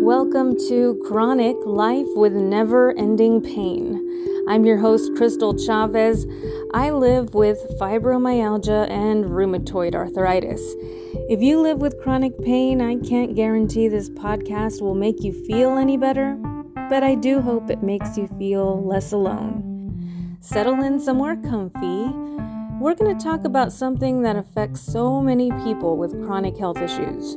Welcome to Chronic Life with Never-Ending Pain. I'm your host, Crystal Chavez. I live with fibromyalgia and rheumatoid arthritis. If you live with chronic pain, I can't guarantee this podcast will make you feel any better, but I do hope it makes you feel less alone. Settle in somewhere comfy. We're going to talk about something that affects so many people with chronic health issues: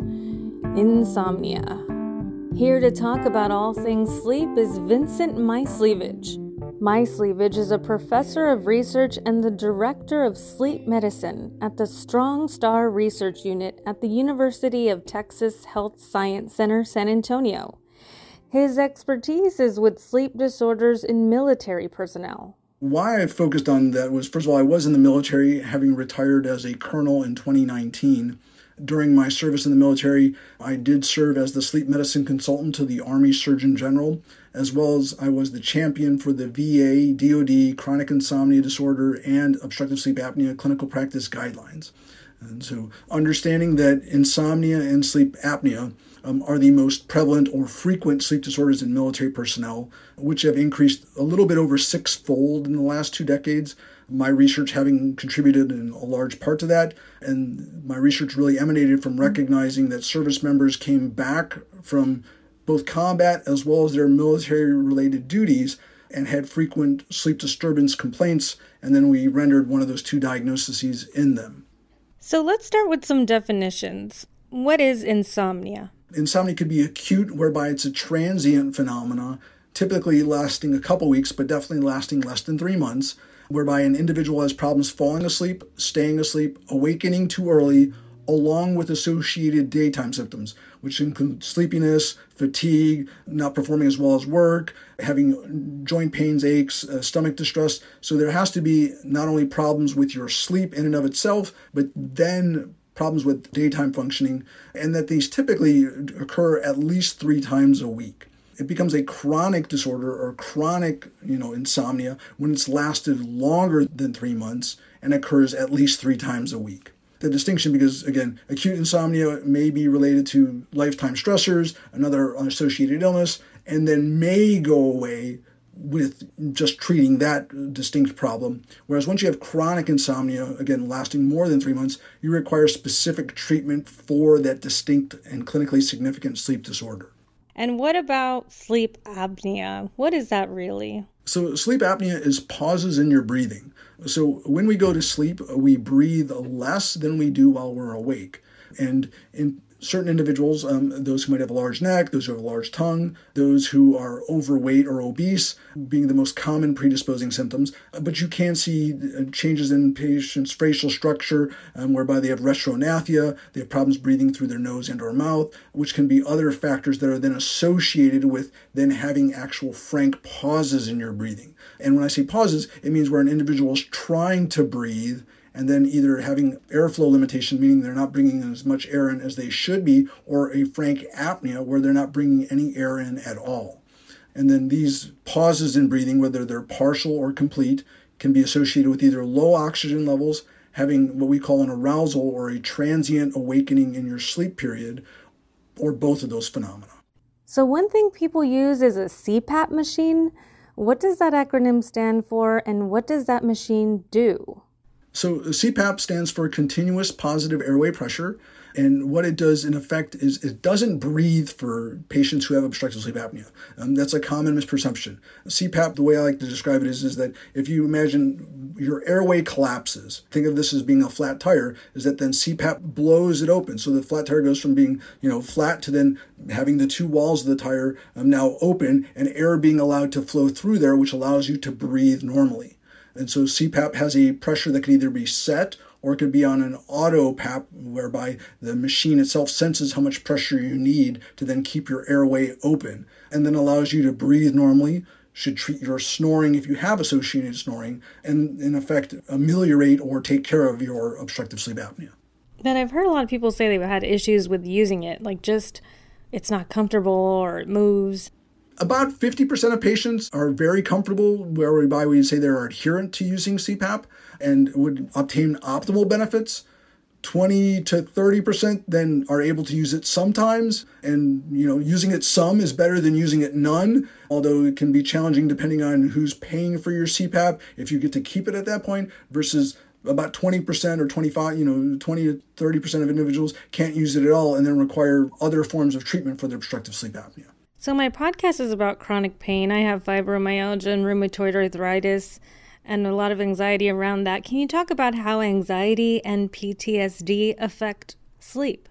insomnia. Here to talk about all things sleep is Vincent Meislevich. Meislevich is a professor of research and the director of sleep medicine at the Strong Star Research Unit at the University of Texas Health Science Center, San Antonio. His expertise is with sleep disorders in military personnel. Why I focused on that was, first of all, I was in the military, having retired as a colonel in 2019. During my service in the military, I did serve as the sleep medicine consultant to the Army Surgeon General, as well as I was the champion for the VA, DoD, chronic insomnia disorder, and obstructive sleep apnea clinical practice guidelines. And so understanding that insomnia and sleep apnea are the most prevalent or frequent sleep disorders in military personnel, which have increased a little bit over sixfold in the last 2 decades. My research having contributed in a large part to that, and my research really emanated from recognizing that service members came back from both combat as well as their military-related duties and had frequent sleep disturbance complaints, and then we rendered one of those 2 diagnoses in them. So let's start with some definitions. What is insomnia? Insomnia could be acute, whereby it's a transient phenomena, typically lasting a couple weeks, but definitely lasting less than 3 months, whereby an individual has problems falling asleep, staying asleep, awakening too early, along with associated daytime symptoms, which include sleepiness, fatigue, not performing as well as work, having joint pains, aches, stomach distress. So there has to be not only problems with your sleep in and of itself, but then problems with daytime functioning, and that these typically occur at least 3 times a week. It becomes a chronic disorder or chronic, insomnia when it's lasted longer than 3 months and occurs at least 3 times a week. The distinction, because again, acute insomnia may be related to lifetime stressors, another associated illness, and then may go away with just treating that distinct problem. Whereas once you have chronic insomnia, again, lasting more than 3 months, you require specific treatment for that distinct and clinically significant sleep disorder. And what about sleep apnea? What is that really? So sleep apnea is pauses in your breathing. So when we go to sleep, we breathe less than we do while we're awake. And in certain individuals, those who might have a large neck, those who have a large tongue, those who are overweight or obese, being the most common predisposing symptoms. But you can see changes in patients' facial structure, whereby they have retrognathia, they have problems breathing through their nose and or mouth, which can be other factors that are then associated with then having actual frank pauses in your breathing. And when I say pauses, it means where an individual is trying to breathe and then either having airflow limitation, meaning they're not bringing as much air in as they should be, or a frank apnea where they're not bringing any air in at all. And then these pauses in breathing, whether they're partial or complete, can be associated with either low oxygen levels, having what we call an arousal or a transient awakening in your sleep period, or both of those phenomena. So one thing people use is a CPAP machine. What does that acronym stand for, and what does that machine do? So CPAP stands for continuous positive airway pressure. And what it does in effect is it doesn't breathe for patients who have obstructive sleep apnea. That's a common misperception. CPAP, the way I like to describe it is that if you imagine your airway collapses, think of this as being a flat tire, is that then CPAP blows it open. So the flat tire goes from being, flat to then having the 2 walls of the tire now open and air being allowed to flow through there, which allows you to breathe normally. And so CPAP has a pressure that can either be set or it could be on an auto PAP, whereby the machine itself senses how much pressure you need to then keep your airway open and then allows you to breathe normally, should treat your snoring if you have associated snoring, and in effect ameliorate or take care of your obstructive sleep apnea. But I've heard a lot of people say they've had issues with using it, like just it's not comfortable or it moves. About 50% of patients are very comfortable, whereby we say they're adherent to using CPAP and would obtain optimal benefits. 20 to 30% then are able to use it sometimes. And, using it some is better than using it none, although it can be challenging depending on who's paying for your CPAP, if you get to keep it at that point, versus about 20% or 25, 20 to 30% of individuals can't use it at all and then require other forms of treatment for their obstructive sleep apnea. So my podcast is about chronic pain. I have fibromyalgia and rheumatoid arthritis and a lot of anxiety around that. Can you talk about how anxiety and PTSD affect sleep?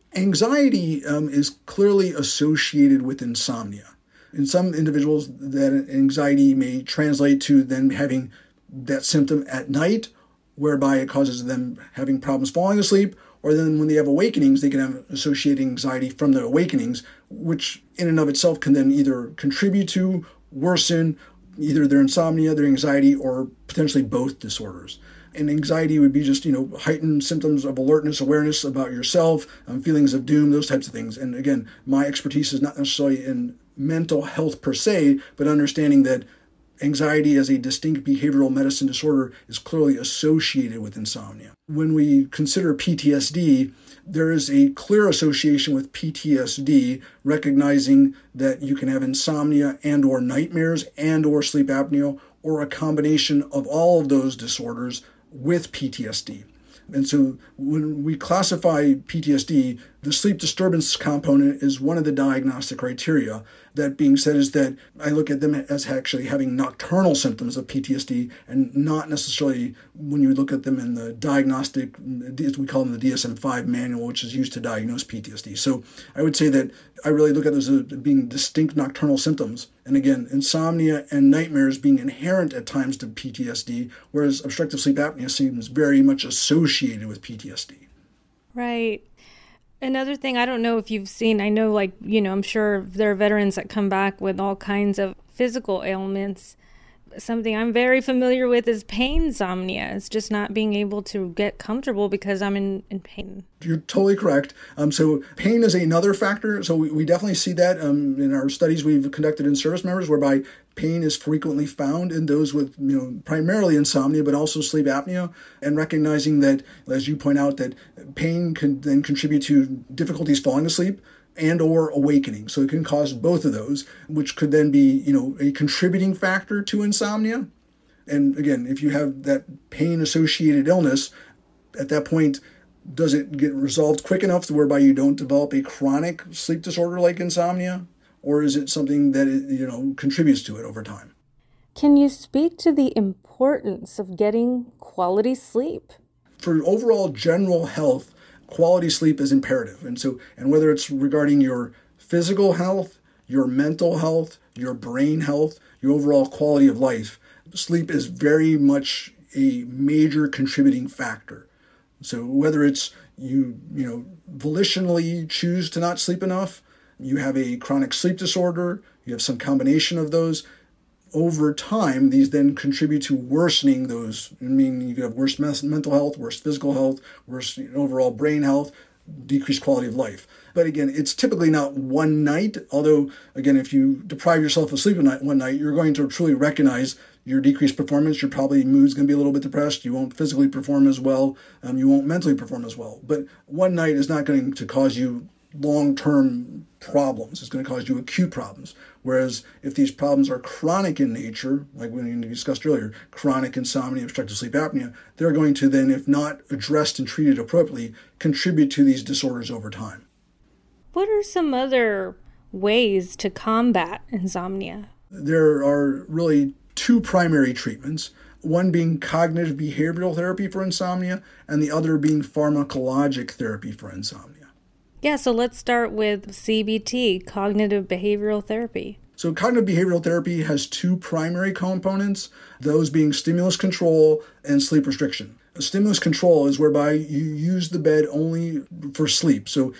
Anxiety is clearly associated with insomnia. In some individuals, that anxiety may translate to them having that symptom at night, whereby it causes them having problems falling asleep, or then when they have awakenings, they can have associated anxiety from the awakenings, which in and of itself can then either contribute to, worsen, either their insomnia, their anxiety, or potentially both disorders. And anxiety would be just, heightened symptoms of alertness, awareness about yourself, feelings of doom, those types of things. And again, my expertise is not necessarily in mental health per se, but understanding that anxiety as a distinct behavioral medicine disorder is clearly associated with insomnia. When we consider PTSD, there is a clear association with PTSD, recognizing that you can have insomnia and or nightmares and or sleep apnea, or a combination of all of those disorders with PTSD. And so when we classify PTSD, the sleep disturbance component is one of the diagnostic criteria. That being said, is that I look at them as actually having nocturnal symptoms of PTSD and not necessarily when you look at them in the diagnostic, we call them the DSM-5 manual, which is used to diagnose PTSD. So I would say that I really look at those as being distinct nocturnal symptoms. And again, insomnia and nightmares being inherent at times to PTSD, whereas obstructive sleep apnea seems very much associated with PTSD. Right. Another thing, I don't know if you've seen, I know I'm sure there are veterans that come back with all kinds of physical ailments. Something I'm very familiar with is pain insomnia. It's just not being able to get comfortable because I'm in pain. You're totally correct. So pain is another factor. So we definitely see that in our studies we've conducted in service members, whereby pain is frequently found in those with, primarily insomnia, but also sleep apnea, and recognizing that, as you point out, that pain can then contribute to difficulties falling asleep and or awakening. So it can cause both of those, which could then be, a contributing factor to insomnia. And again, if you have that pain-associated illness, at that point, does it get resolved quick enough to whereby you don't develop a chronic sleep disorder like insomnia? Or is it something that, contributes to it over time? Can you speak to the importance of getting quality sleep? For overall general health, quality sleep is imperative. And whether it's regarding your physical health, your mental health, your brain health, your overall quality of life, sleep is very much a major contributing factor. So whether it's you volitionally choose to not sleep enough, you have a chronic sleep disorder, you have some combination of those, over time, these then contribute to worsening those. I mean, you have worse mental health, worse physical health, worse overall brain health, decreased quality of life. But again, it's typically not one night, although, again, if you deprive yourself of sleep one night, you're going to truly recognize your decreased performance. Your probably mood's going to be a little bit depressed. You won't physically perform as well. You won't mentally perform as well. But one night is not going to cause you long-term problems. It's going to cause you acute problems. Whereas if these problems are chronic in nature, like we discussed earlier, chronic insomnia, obstructive sleep apnea, they're going to then, if not addressed and treated appropriately, contribute to these disorders over time. What are some other ways to combat insomnia? There are really two primary treatments, one being cognitive behavioral therapy for insomnia, and the other being pharmacologic therapy for insomnia. Yeah, so let's start with CBT, cognitive behavioral therapy. So cognitive behavioral therapy has two primary components, those being stimulus control and sleep restriction. A stimulus control is whereby you use the bed only for sleep, so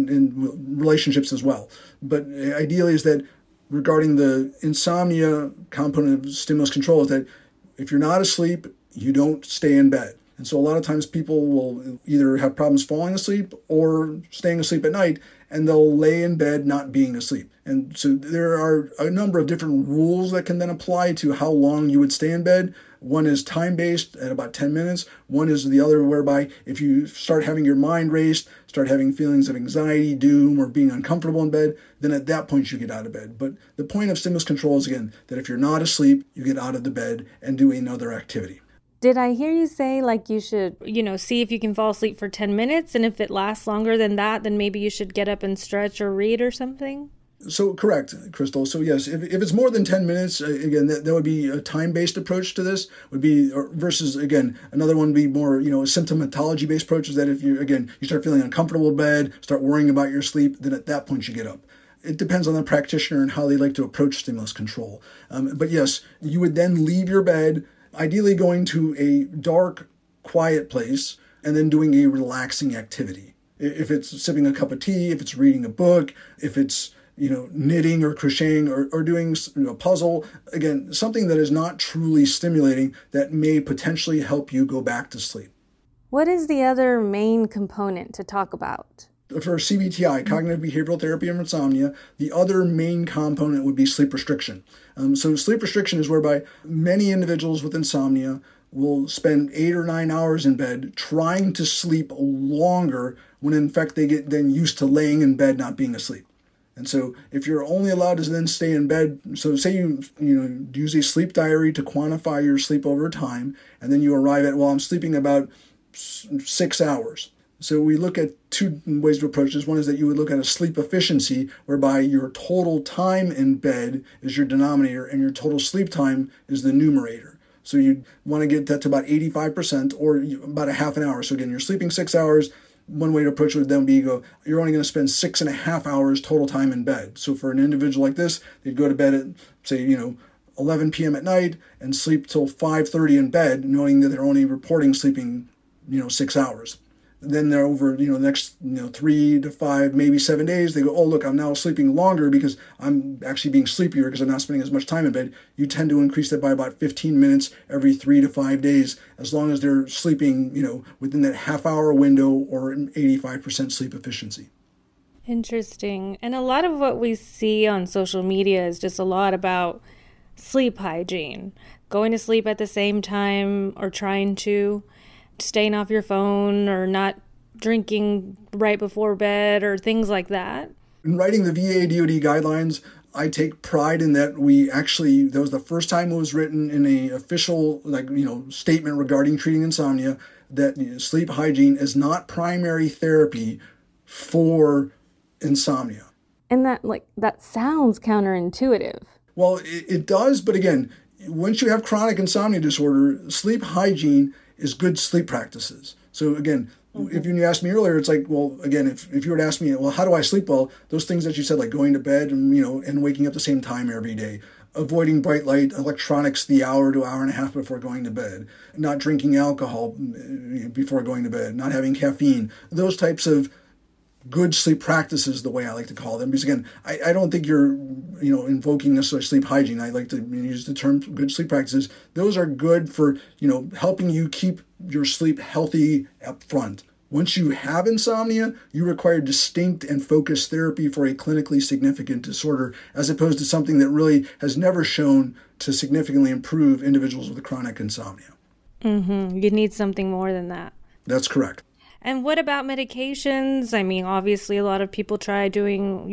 in relationships as well. But ideally is that regarding the insomnia component of stimulus control is that if you're not asleep, you don't stay in bed. And so a lot of times people will either have problems falling asleep or staying asleep at night, and they'll lay in bed not being asleep. And so there are a number of different rules that can then apply to how long you would stay in bed. One is time-based at about 10 minutes. One is the other whereby if you start having your mind raced, start having feelings of anxiety, doom, or being uncomfortable in bed, then at that point you get out of bed. But the point of stimulus control is, again, that if you're not asleep, you get out of the bed and do another activity. Did I hear you say like you should, see if you can fall asleep for 10 minutes, and if it lasts longer than that, then maybe you should get up and stretch or read or something? So correct, Crystal. So yes, if it's more than 10 minutes, again, that would be a time-based approach to this, would be versus, again, another one would be more, a symptomatology-based approach is that if you start feeling uncomfortable in bed, start worrying about your sleep, then at that point you get up. It depends on the practitioner and how they like to approach stimulus control. But yes, you would then leave your bed, ideally going to a dark, quiet place, and then doing a relaxing activity. If it's sipping a cup of tea, if it's reading a book, if it's knitting or crocheting or doing a puzzle, again, something that is not truly stimulating that may potentially help you go back to sleep. What is the other main component to talk about? For CBTI, cognitive behavioral therapy of insomnia, the other main component would be sleep restriction. So sleep restriction is whereby many individuals with insomnia will spend 8 or 9 hours in bed trying to sleep longer when in fact they get then used to laying in bed not being asleep. And so if you're only allowed to then stay in bed, so say you use a sleep diary to quantify your sleep over time, and then you arrive at, I'm sleeping about 6 hours. So we look at two ways to approach this. One is that you would look at a sleep efficiency, whereby your total time in bed is your denominator and your total sleep time is the numerator. So you want to get that to about 85% or about a half an hour. So again, you're sleeping 6 hours. One way to approach it would then be you're only going to spend 6.5 hours total time in bed. So for an individual like this, they'd go to bed at, say, 11 p.m. at night and sleep till 5:30 in bed, knowing that they're only reporting sleeping, 6 hours. Then they're over, the next, 3 to 5, maybe 7 days, they go, oh, look, I'm now sleeping longer because I'm actually being sleepier because I'm not spending as much time in bed. You tend to increase that by about 15 minutes every 3 to 5 days, as long as they're sleeping, within that half-hour window or 85% sleep efficiency. Interesting. And a lot of what we see on social media is just a lot about sleep hygiene, going to sleep at the same time or trying to, staying off your phone or not drinking right before bed or things like that. In writing the VA DoD guidelines, I take pride in that that was the first time it was written in a official, statement regarding treating insomnia, that sleep hygiene is not primary therapy for insomnia. And that sounds counterintuitive. Well, it does, but again, once you have chronic insomnia disorder, sleep hygiene is good sleep practices. So again, if you asked me earlier, it's like, well, again, if you were to ask me, well, how do I sleep well? Those things that you said, like going to bed and, and waking up the same time every day, avoiding bright light, electronics the hour to hour and a half before going to bed, not drinking alcohol before going to bed, not having caffeine, those types of good sleep practices, the way I like to call them. Because again, I don't think you're, invoking necessarily sleep hygiene. I like to use the term good sleep practices. Those are good for, helping you keep your sleep healthy up front. Once you have insomnia, you require distinct and focused therapy for a clinically significant disorder, as opposed to something that really has never shown to significantly improve individuals with chronic insomnia. Mm-hmm. You need something more than that. That's correct. And what about medications? I mean, obviously, a lot of people try doing,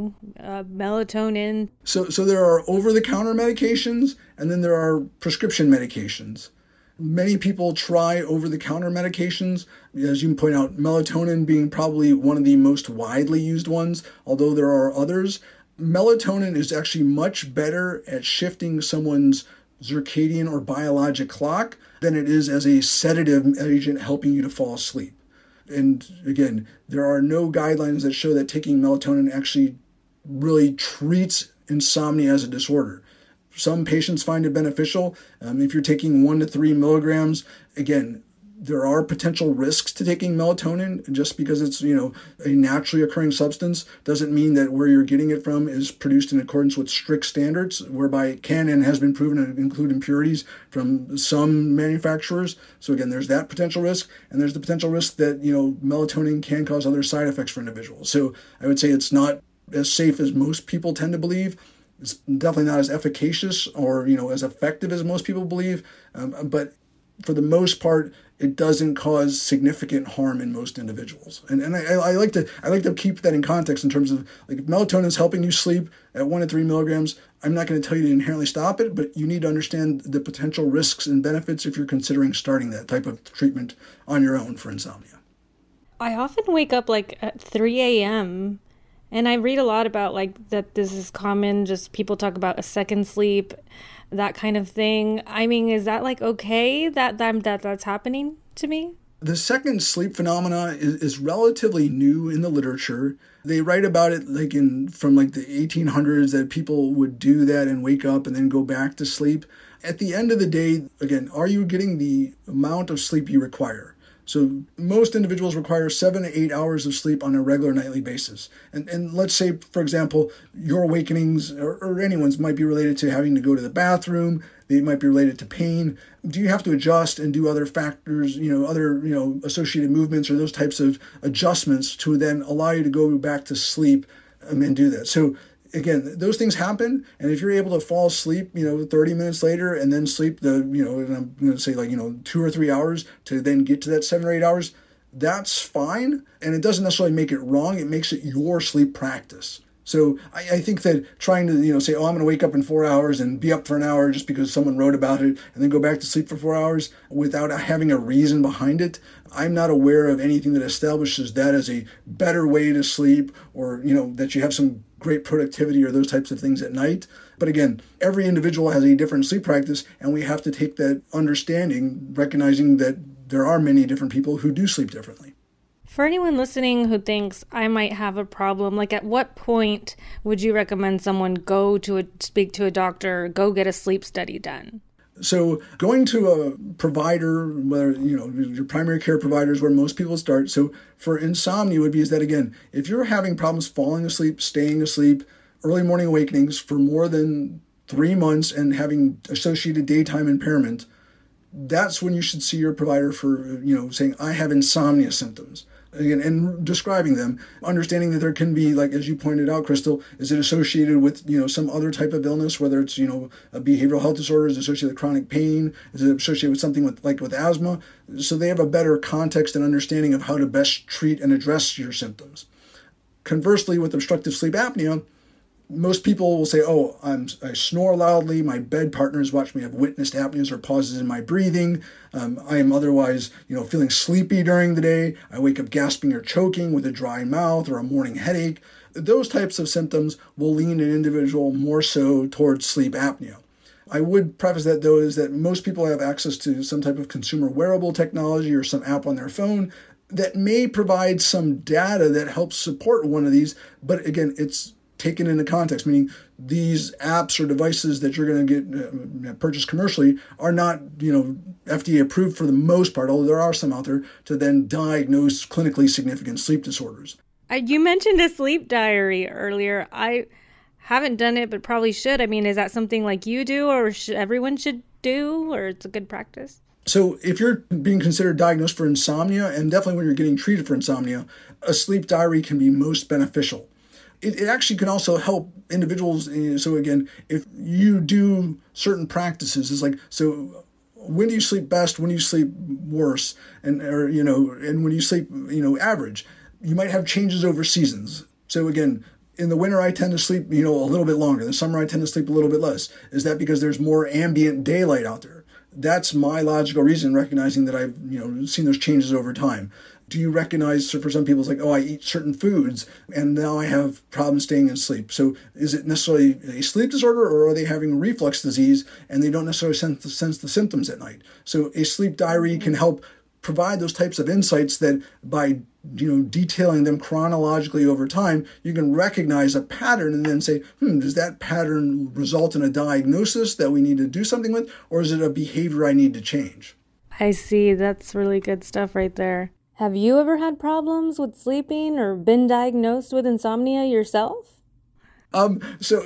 melatonin. So there are over-the-counter medications, and then there are prescription medications. Many people try over-the-counter medications, as you can point out, melatonin being probably one of the most widely used ones, although there are others. Melatonin is actually much better at shifting someone's circadian or biologic clock than it is as a sedative agent helping you to fall asleep. And again, there are no guidelines that show that taking melatonin actually really treats insomnia as a disorder. Some patients find it beneficial. If you're taking 1 to 3 milligrams, again, There are potential risks to taking melatonin. Just because it's, a naturally occurring substance doesn't mean that where you're getting it from is produced in accordance with strict standards, whereby it can and has been proven to include impurities from some manufacturers. So again, there's that potential risk, and there's the potential risk that, melatonin can cause other side effects for individuals. So I would say it's not as safe as most people tend to believe. It's definitely not as efficacious or, as effective as most people believe. But for the most part, it doesn't cause significant harm in most individuals. And I like to keep that in context in terms of, like, if melatonin is helping you sleep at 1 to 3 milligrams, I'm not going to tell you to inherently stop it, but you need to understand the potential risks and benefits if you're considering starting that type of treatment on your own for insomnia. I often wake up like at 3 a.m. and I read a lot about like that this is common, just people talk about a second sleep, that kind of thing. I mean, is that like okay that's happening to me? The second sleep phenomena is relatively new in the literature. They write about it from the 1800s that people would do that and wake up and then go back to sleep. At the end of the day, again, are you getting the amount of sleep you require? So most individuals require 7 to 8 hours of sleep on a regular nightly basis. And let's say, for example, your awakenings or anyone's might be related to having to go to the bathroom. They might be related to pain. Do you have to adjust and do other factors, other associated movements or those types of adjustments to then allow you to go back to sleep and do that? So again, those things happen, and if you're able to fall asleep, 30 minutes later and then sleep and I'm going to say 2 or 3 hours to then get to that 7 or 8 hours, that's fine. And it doesn't necessarily make it wrong. It makes it your sleep practice. So I think that trying to, say, I'm going to wake up in 4 hours and be up for an hour just because someone wrote about it and then go back to sleep for 4 hours without having a reason behind it, I'm not aware of anything that establishes that as a better way to sleep or, that you have some great productivity or those types of things at night. But again, every individual has a different sleep practice, and we have to take that understanding, recognizing that there are many different people who do sleep differently. For anyone listening who thinks I might have a problem, at what point would you recommend someone go to speak to a doctor, go get a sleep study done? So going to a provider, whether, your primary care provider is where most people start. So for insomnia would be is that, again, if you're having problems falling asleep, staying asleep, early morning awakenings for more than 3 months and having associated daytime impairment, that's when you should see your provider for, saying, I have insomnia symptoms. Again, and describing them, understanding that there can be, as you pointed out, Crystal, is it associated with, some other type of illness, whether it's, a behavioral health disorder, is it associated with chronic pain, is it associated with something with asthma? So they have a better context and understanding of how to best treat and address your symptoms. Conversely, with obstructive sleep apnea, most people will say, I snore loudly, my bed partners watch me have witnessed apneas or pauses in my breathing, I am otherwise, feeling sleepy during the day, I wake up gasping or choking with a dry mouth or a morning headache. Those types of symptoms will lean an individual more so towards sleep apnea. I would preface that, though, is that most people have access to some type of consumer wearable technology or some app on their phone that may provide some data that helps support one of these, but again, it's taken into context, meaning these apps or devices that you're going to get purchased commercially are not, FDA approved for the most part, although there are some out there to then diagnose clinically significant sleep disorders. You mentioned a sleep diary earlier. I haven't done it, but probably should. I mean, is that something like you do, or everyone should do, or it's a good practice? So if you're being considered diagnosed for insomnia, and definitely when you're getting treated for insomnia, a sleep diary can be most beneficial. It actually can also help individuals. So again, if you do certain practices, it's so when do you sleep best? When do you sleep worse? And when you sleep, average, you might have changes over seasons. So again, in the winter, I tend to sleep, a little bit longer. In the summer, I tend to sleep a little bit less. Is that because there's more ambient daylight out there? That's my logical reason, recognizing that I've, seen those changes over time. Do you recognize, so for some people, it's I eat certain foods and now I have problems staying in sleep. So is it necessarily a sleep disorder, or are they having reflux disease and they don't necessarily sense the symptoms at night? So a sleep diary can help provide those types of insights that by detailing them chronologically over time, you can recognize a pattern and then say, does that pattern result in a diagnosis that we need to do something with, or is it a behavior I need to change? I see. That's really good stuff right there. Have you ever had problems with sleeping or been diagnosed with insomnia yourself? I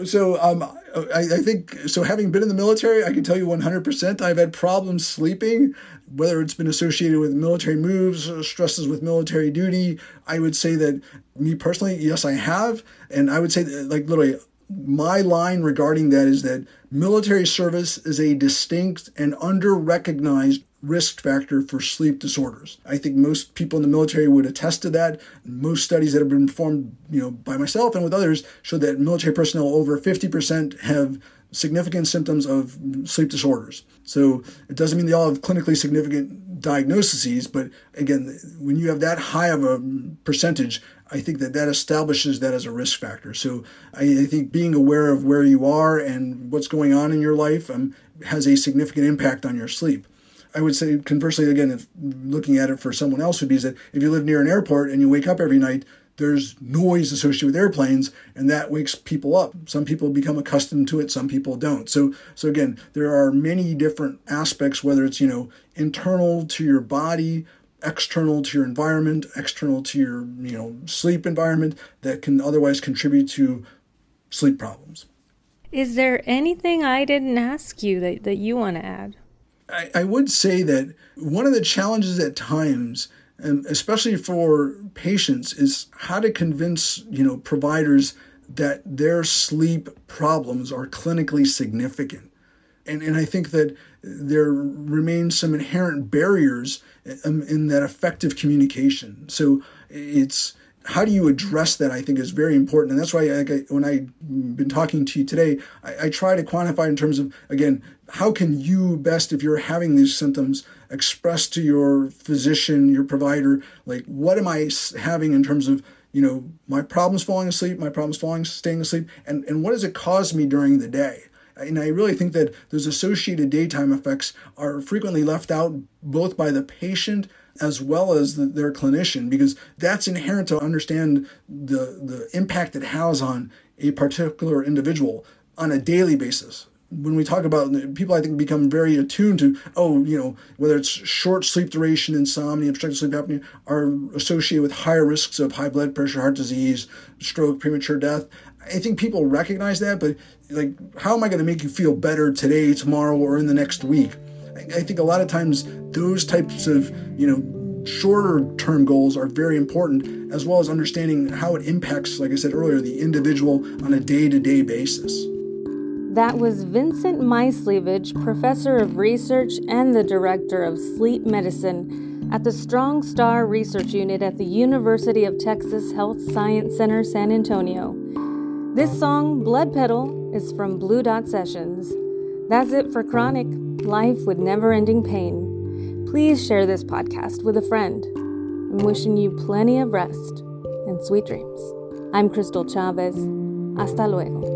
think so. Having been in the military, I can tell you 100% I've had problems sleeping, whether it's been associated with military moves, stresses with military duty. I would say that me personally, yes, I have. And I would say that, like, literally, my line regarding that is that military service is a distinct and under-recognized risk factor for sleep disorders. I think most people in the military would attest to that. Most studies that have been performed, by myself and with others show that military personnel, over 50%, have significant symptoms of sleep disorders. So it doesn't mean they all have clinically significant diagnoses, but again, when you have that high of a percentage, I think that establishes that as a risk factor. So I think being aware of where you are and what's going on in your life has a significant impact on your sleep. I would say, conversely, again, if looking at it for someone else would be that if you live near an airport and you wake up every night, there's noise associated with airplanes, and that wakes people up. Some people become accustomed to it, some people don't. So again, there are many different aspects, whether it's, internal to your body, external to your environment, external to your, sleep environment, that can otherwise contribute to sleep problems. Is there anything I didn't ask you that you want to add? I would say that one of the challenges at times, and especially for patients, is how to convince, providers that their sleep problems are clinically significant. And I think that there remains some inherent barriers in that effective communication. So it's how do you address that, I think, is very important. And that's why when I've been talking to you today, I try to quantify in terms of, again, how can you best, if you're having these symptoms, express to your physician, your provider, like, what am I having in terms of, my problems falling asleep, my problems staying asleep, and what does it cause me during the day? And I really think that those associated daytime effects are frequently left out both by the patient as well as their clinician, because that's inherent to understand the impact it has on a particular individual on a daily basis. When we talk about people, I think, become very attuned to, whether it's short sleep duration, insomnia, obstructive sleep apnea, are associated with higher risks of high blood pressure, heart disease, stroke, premature death. I think people recognize that, but how am I going to make you feel better today, tomorrow, or in the next week? I think a lot of times those types of, shorter term goals are very important, as well as understanding how it impacts, like I said earlier, the individual on a day-to-day basis. That was Vincent Myslevich, Professor of Research and the Director of Sleep Medicine at the Strong Star Research Unit at the University of Texas Health Science Center, San Antonio. This song, Blood Pedal, is from Blue Dot Sessions. That's it for Chronic, Life with Never-Ending Pain. Please share this podcast with a friend. I'm wishing you plenty of rest and sweet dreams. I'm Crystal Chavez. Hasta luego.